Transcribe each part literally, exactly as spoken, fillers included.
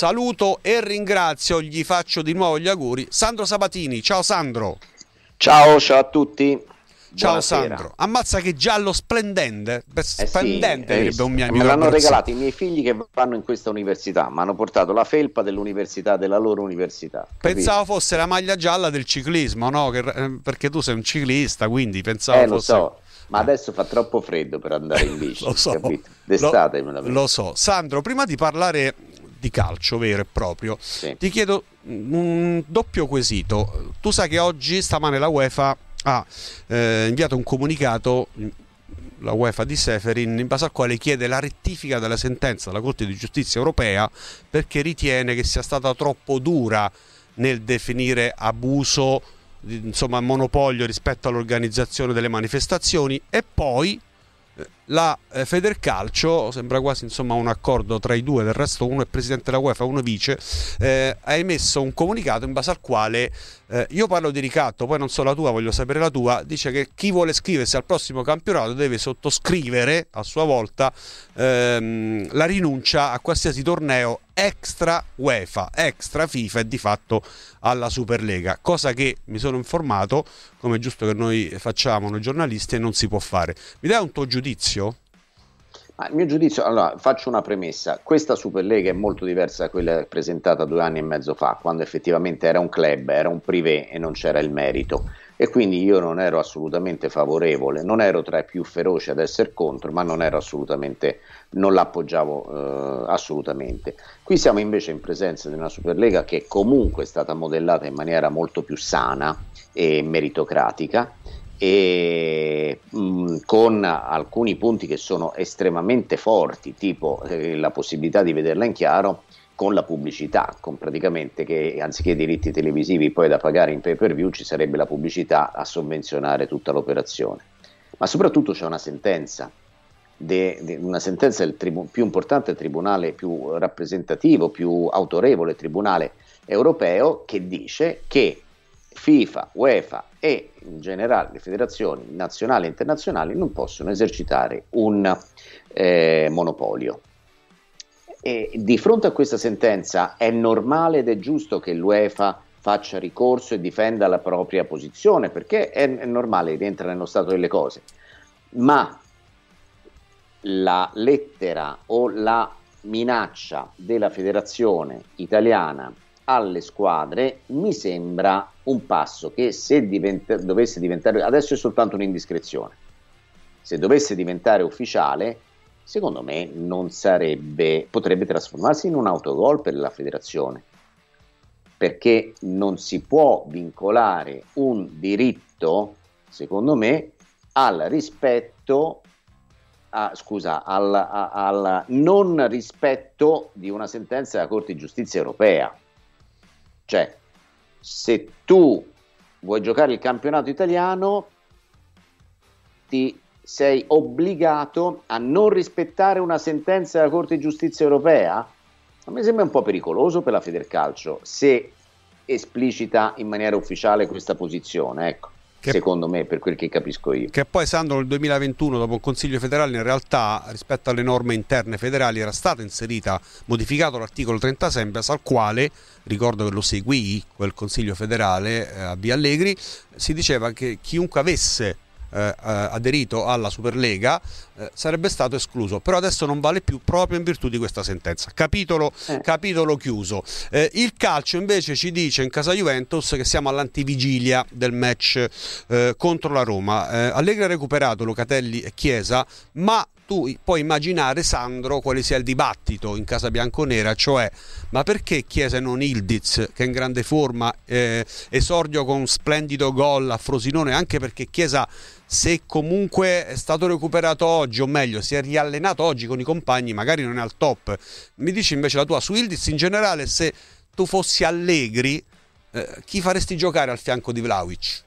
saluto e ringrazio, gli faccio di nuovo gli auguri, Sandro Sabatini. Ciao Sandro. Ciao, ciao a tutti. Ciao Buonasera. Sandro, ammazza che giallo splendente, splendente, eh sì, direbbe un mio me amico l'hanno abruzzese. regalato i miei figli che vanno in questa università, mi hanno portato la felpa dell'università, della loro università. Capito? Pensavo fosse la maglia gialla del ciclismo, no? Che, eh, perché tu sei un ciclista, quindi pensavo Eh, lo fosse... so, ma adesso fa troppo freddo per andare in bici, lo so, capito? D'estate lo, me la vedo. lo so. Sandro, prima di parlare di calcio vero e proprio, Sì. ti chiedo un doppio quesito. Tu sai che oggi, stamane, la UEFA ha eh, inviato un comunicato, la UEFA di Seferin, in base al quale chiede la rettifica della sentenza della Corte di Giustizia Europea perché ritiene che sia stata troppo dura nel definire abuso, insomma monopolio rispetto all'organizzazione delle manifestazioni. E poi la eh, Federcalcio, sembra quasi insomma un accordo tra i due, del resto uno è presidente della UEFA, uno vice, eh, ha emesso un comunicato in base al quale, eh, io parlo di ricatto, poi non so la tua, voglio sapere la tua, dice che chi vuole iscriversi al prossimo campionato deve sottoscrivere a sua volta ehm, la rinuncia a qualsiasi torneo extra UEFA, extra FIFA e di fatto alla Superlega, cosa che mi sono informato, come è giusto che noi facciamo noi giornalisti, e non si può fare. Mi dai un tuo giudizio? Ma il mio giudizio, allora faccio una premessa, questa Superlega è molto diversa da quella presentata due anni e mezzo fa, quando effettivamente era un club, era un privé e non c'era il merito, e quindi io non ero assolutamente favorevole, non ero tra i più feroci ad essere contro, ma non ero assolutamente, non l'appoggiavo eh, assolutamente. Qui siamo invece in presenza di una Superlega che comunque è stata modellata in maniera molto più sana e meritocratica, e mh, con alcuni punti che sono estremamente forti, tipo eh, la possibilità di vederla in chiaro con la pubblicità, con praticamente che anziché diritti televisivi poi da pagare in pay per view ci sarebbe la pubblicità a sovvenzionare tutta l'operazione. Ma soprattutto c'è una sentenza, de, de, una sentenza del tribu- più importante tribunale, più rappresentativo, più autorevole tribunale europeo, che dice che FIFA, UEFA e in generale le federazioni nazionali e internazionali non possono esercitare un eh, monopolio. E di fronte a questa sentenza è normale ed è giusto che l'UEFA faccia ricorso e difenda la propria posizione, perché è, è normale, rientra nello stato delle cose, ma la lettera o la minaccia della federazione italiana alle squadre mi sembra un passo che, se diventa, dovesse diventare, adesso è soltanto un'indiscrezione, se dovesse diventare ufficiale, secondo me non sarebbe, potrebbe trasformarsi in un autogol per la federazione, perché non si può vincolare un diritto, secondo me, al rispetto a, scusa, al, a, al non rispetto di una sentenza della Corte di Giustizia Europea. Cioè, se tu vuoi giocare il campionato italiano, ti sei obbligato a non rispettare una sentenza della Corte di Giustizia Europea? A me sembra un po' pericoloso per la Federcalcio, se esplicita in maniera ufficiale questa posizione, ecco. Che, secondo me, per quel che capisco io. Che poi, Sandro, nel duemilaventuno, dopo un Consiglio federale, in realtà rispetto alle norme interne federali era stata inserita, modificato l'articolo trentasei, in base al quale, ricordo che lo seguì quel Consiglio federale eh, a Via Allegri, si diceva che chiunque avesse eh, aderito alla Superlega eh, sarebbe stato escluso, però adesso non vale più proprio in virtù di questa sentenza. Capitolo, eh. capitolo chiuso. Eh, il calcio invece ci dice in casa Juventus che siamo all'antivigilia del match eh, contro la Roma. eh, Allegri ha recuperato Locatelli e Chiesa, ma tu puoi immaginare, Sandro, quale sia il dibattito in casa bianconera, cioè ma perché Chiesa e non Ildiz, che è in grande forma, eh, esordio con un splendido gol a Frosinone, anche perché Chiesa, se comunque è stato recuperato oggi, o meglio si è riallenato oggi con i compagni, magari non è al top. Mi dici invece la tua su Ildiz in generale, se tu fossi Allegri, eh, chi faresti giocare al fianco di Vlahovic?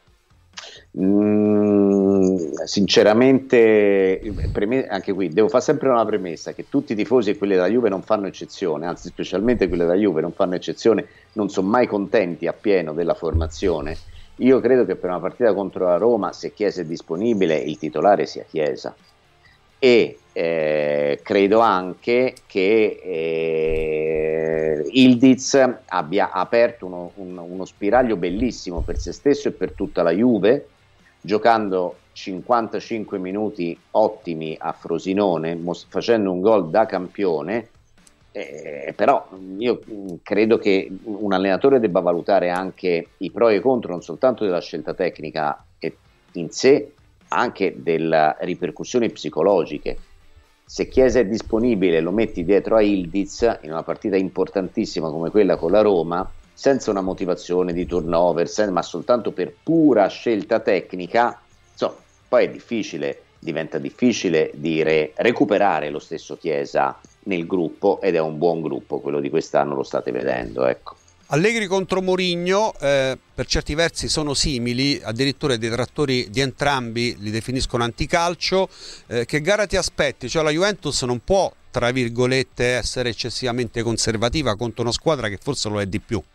Mm, sinceramente, anche qui devo fare sempre una premessa, che tutti i tifosi e quelli della Juve non fanno eccezione, anzi specialmente quelli della Juve non fanno eccezione, non sono mai contenti appieno della formazione. Io credo che per una partita contro la Roma, se Chiesa è disponibile, il titolare sia Chiesa, e eh, credo anche che Ildiz abbia aperto uno, un, uno spiraglio bellissimo per se stesso e per tutta la Juve, giocando cinquantacinque minuti ottimi a Frosinone, mos- facendo un gol da campione. Eh, però io credo che un allenatore debba valutare anche i pro e i contro, non soltanto della scelta tecnica e in sé, anche delle ripercussioni psicologiche. Se Chiesa è disponibile, lo metti dietro a Ildiz in una partita importantissima come quella con la Roma, senza una motivazione di turnover, sen- ma soltanto per pura scelta tecnica, insomma, poi è difficile, diventa difficile dire recuperare lo stesso Chiesa nel gruppo, ed è un buon gruppo quello di quest'anno, lo state vedendo, ecco. Allegri contro Mourinho, eh, per certi versi sono simili, addirittura i detrattori di entrambi li definiscono anticalcio. Eh, che gara ti aspetti? Cioè la Juventus non può, tra virgolette, essere eccessivamente conservativa contro una squadra che forse lo è di più.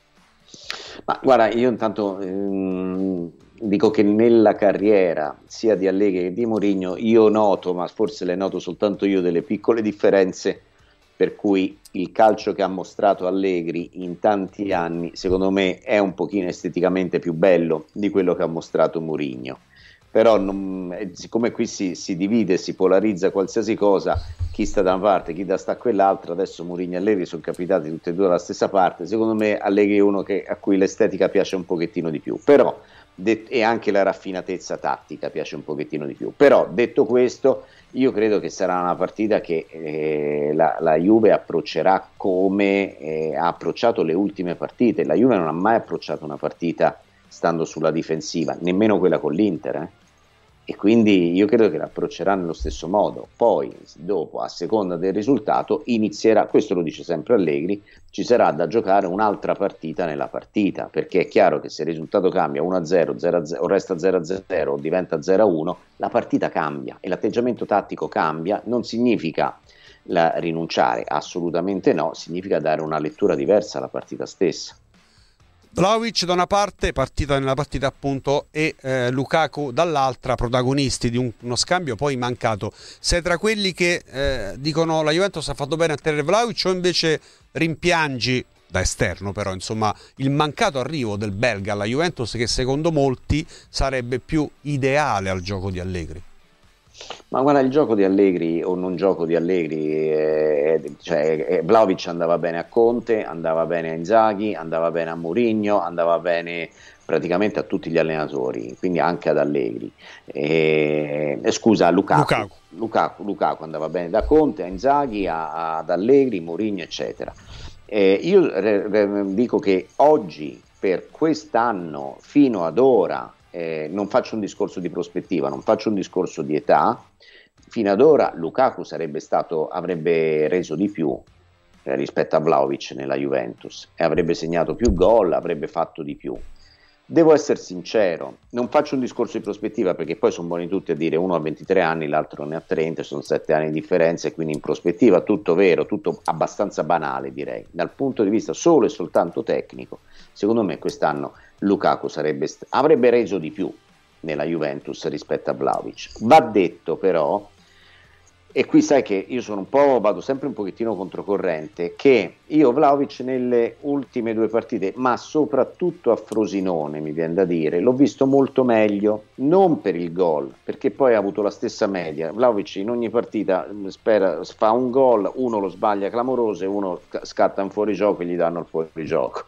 Ma guarda, io intanto ehm, dico che nella carriera sia di Allegri che di Mourinho io noto, ma forse le noto soltanto io, delle piccole differenze, per cui il calcio che ha mostrato Allegri in tanti anni secondo me è un pochino esteticamente più bello di quello che ha mostrato Mourinho. Però non, siccome qui si, si divide, si polarizza qualsiasi cosa, chi sta da una parte, chi da sta a quell'altra, adesso Mourinho e Allegri sono capitati tutti e due dalla stessa parte, secondo me Allegri è uno che, a cui l'estetica piace un pochettino di più, però det- e anche la raffinatezza tattica piace un pochettino di più, però detto questo io credo che sarà una partita che eh, la, la Juve approccerà come eh, ha approcciato le ultime partite. La Juve non ha mai approcciato una partita stando sulla difensiva, nemmeno quella con l'Inter, eh? E quindi io credo che l'approccerà nello stesso modo. Poi dopo, a seconda del risultato, inizierà, questo lo dice sempre Allegri, ci sarà da giocare un'altra partita nella partita, perché è chiaro che se il risultato cambia uno a zero, zero a zero o resta zero a zero o diventa zero a uno, la partita cambia e l'atteggiamento tattico cambia. Non significa la, rinunciare, assolutamente no, significa dare una lettura diversa alla partita stessa. Vlahovic da una parte, partita nella partita appunto, e eh, Lukaku dall'altra, protagonisti di un, uno scambio poi mancato. Sei tra quelli che eh, dicono la Juventus ha fatto bene a tenere Vlahovic, o invece rimpiangi, da esterno però, insomma, il mancato arrivo del belga alla Juventus, che secondo molti sarebbe più ideale al gioco di Allegri? Ma guarda, il gioco di Allegri o non gioco di Allegri, eh, cioè, eh, Vlahovic andava bene a Conte, andava bene a Inzaghi, andava bene a Mourinho, andava bene praticamente a tutti gli allenatori, quindi anche ad Allegri. Eh, eh, scusa, a Lukaku. Lukaku. Lukaku, Lukaku andava bene da Conte, a Inzaghi, a, ad Allegri, Mourinho, eccetera. Eh, io re, re, dico che oggi, per quest'anno, fino ad ora, Eh, non faccio un discorso di prospettiva, non faccio un discorso di età, fino ad ora Lukaku sarebbe stato, avrebbe reso di più eh, rispetto a Vlahovic nella Juventus e avrebbe segnato più gol, avrebbe fatto di più. Devo essere sincero, non faccio un discorso di prospettiva, perché poi sono buoni tutti a dire uno ha ventitré anni, l'altro ne ha trenta, sono sette anni di differenza, e quindi in prospettiva tutto vero, tutto abbastanza banale, direi. Dal punto di vista solo e soltanto tecnico, secondo me quest'anno Lukaku sarebbe, avrebbe reso di più nella Juventus rispetto a Vlahovic. Va detto però, e qui sai che io sono un po', vado sempre un pochettino controcorrente, che io Vlahovic nelle ultime due partite, ma soprattutto a Frosinone, mi viene da dire, l'ho visto molto meglio, non per il gol, perché poi ha avuto la stessa media. Vlahovic in ogni partita spera, fa un gol, uno lo sbaglia clamoroso e uno scatta un fuorigioco e gli danno il fuorigioco.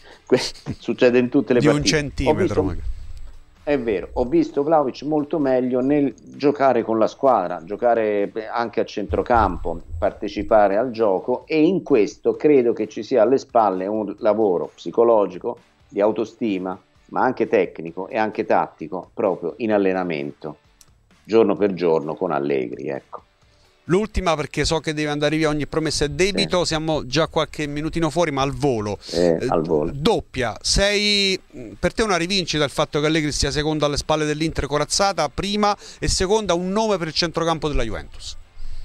Succede in tutte le di partite. un centimetro. Ho visto, è vero, ho visto Vlahovic molto meglio nel giocare con la squadra, giocare anche a centrocampo, partecipare al gioco, e in questo credo che ci sia alle spalle un lavoro psicologico, di autostima, ma anche tecnico e anche tattico, proprio in allenamento, giorno per giorno con Allegri, ecco. L'ultima, perché so che deve andare via, ogni promessa è debito, sì. Siamo già qualche minutino fuori, ma al volo. Eh, al volo. Doppia, sei per te una rivincita il fatto che Allegri sia secondo alle spalle dell'Inter corazzata, prima, e seconda un nome per il centrocampo della Juventus?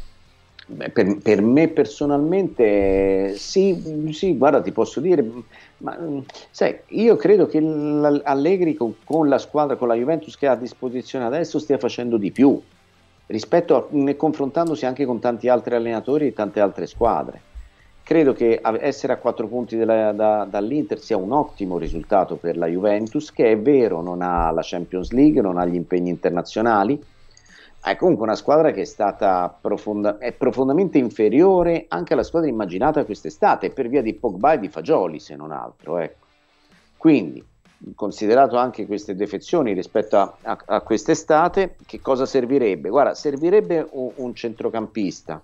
Beh, per, per me personalmente sì, sì, guarda, ti posso dire, ma sai, io credo che Allegri con, con la squadra, con la Juventus che ha a disposizione adesso, stia facendo di più rispetto a, confrontandosi anche con tanti altri allenatori e tante altre squadre. credo che essere a quattro punti della, da, dall'Inter sia un ottimo risultato per la Juventus, che è vero non ha la Champions League, non ha gli impegni internazionali, è comunque una squadra che è stata profonda, è profondamente inferiore anche alla squadra immaginata quest'estate, per via di Pogba e di Fagioli, se non altro. Ecco. Quindi, considerato anche queste defezioni rispetto a, a, a quest'estate, che cosa servirebbe? Guarda, servirebbe un, un centrocampista,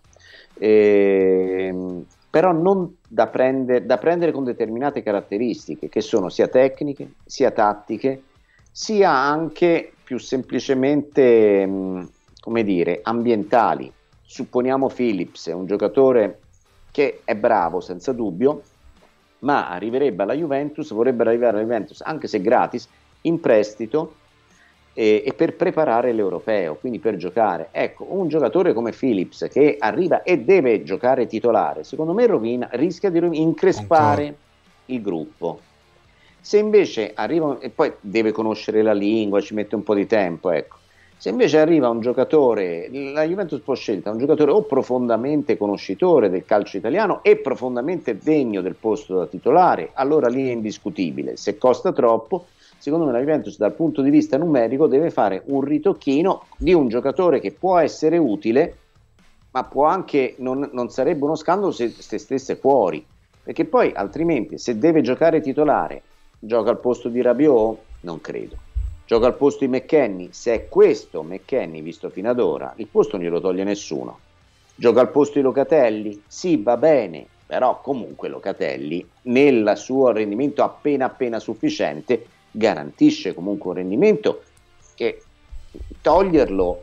ehm, però non da, prendere, da prendere con determinate caratteristiche, che sono sia tecniche, sia tattiche, sia anche più semplicemente, mh, come dire, ambientali. Supponiamo Phillips, è un giocatore che è bravo senza dubbio, ma arriverebbe alla Juventus, vorrebbe arrivare alla Juventus, anche se gratis, in prestito e, e per preparare l'Europeo, quindi per giocare. Ecco, un giocatore come Phillips che arriva e deve giocare titolare, secondo me rovina, rischia di increspare Ancora. il gruppo. Se invece arriva, e poi deve conoscere la lingua, ci mette un po' di tempo, ecco. Se invece arriva un giocatore, la Juventus può scegliere un giocatore o profondamente conoscitore del calcio italiano e profondamente degno del posto da titolare, allora lì è indiscutibile. Se costa troppo, secondo me la Juventus dal punto di vista numerico deve fare un ritocchino di un giocatore che può essere utile, ma può anche, non, non sarebbe uno scandalo se, se stesse fuori, perché poi altrimenti se deve giocare titolare, gioca al posto di Rabiot? Non credo. Gioca al posto di McKennie, se è questo McKennie visto fino ad ora, il posto non glielo toglie nessuno. Gioca al posto di Locatelli? Sì, va bene, però comunque Locatelli nel suo rendimento appena appena sufficiente garantisce comunque un rendimento che toglierlo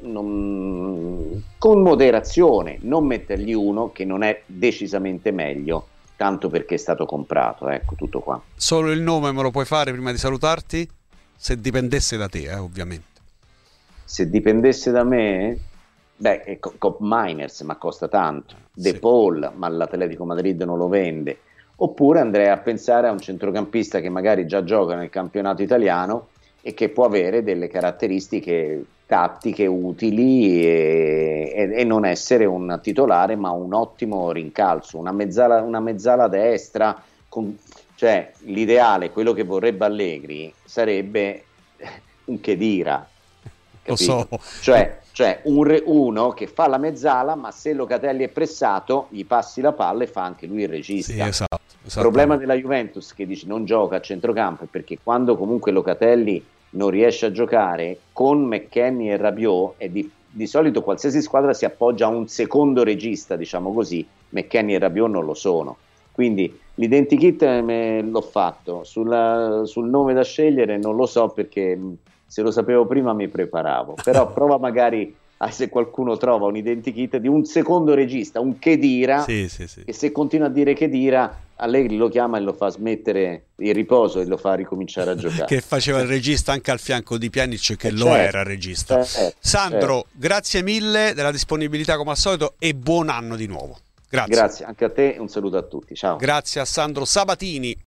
non, con moderazione, non mettergli uno che non è decisamente meglio, tanto perché è stato comprato, ecco, tutto qua. Solo il nome me lo puoi fare prima di salutarti? Se dipendesse da te, eh, ovviamente. Se dipendesse da me, beh, è Cop Miners, ma costa tanto. De sì. Paul, ma l'Atletico Madrid non lo vende. Oppure andrei a pensare a un centrocampista che magari già gioca nel campionato italiano e che può avere delle caratteristiche tattiche utili e, e, e non essere un titolare, ma un ottimo rincalzo, una mezzala, una mezzala destra con... Cioè, l'ideale, quello che vorrebbe Allegri, sarebbe un Khedira, lo so. Cioè, cioè un re, uno che fa la mezzala, ma se Locatelli è pressato, gli passi la palla e fa anche lui il regista. Sì, esatto, il problema della Juventus che dici non gioca a centrocampo è perché quando comunque Locatelli non riesce a giocare, con McKennie e Rabiot, e di, di solito qualsiasi squadra si appoggia a un secondo regista, diciamo così, McKennie e Rabiot non lo sono. Quindi l'identikit l'ho fatto, Sulla, sul nome da scegliere non lo so perché se lo sapevo prima mi preparavo, però prova magari a, se qualcuno trova un identikit di un secondo regista, un Khedira, sì, sì, sì. E se continua a dire Khedira, Allegri lo chiama e lo fa smettere il riposo e lo fa ricominciare a giocare. Che faceva il regista anche al fianco di Pjanic, che eh lo certo, era il regista. certo, Sandro, certo. grazie mille della disponibilità come al solito e buon anno di nuovo. Grazie. Grazie anche a te e un saluto a tutti. Ciao. Grazie a Sandro Sabatini.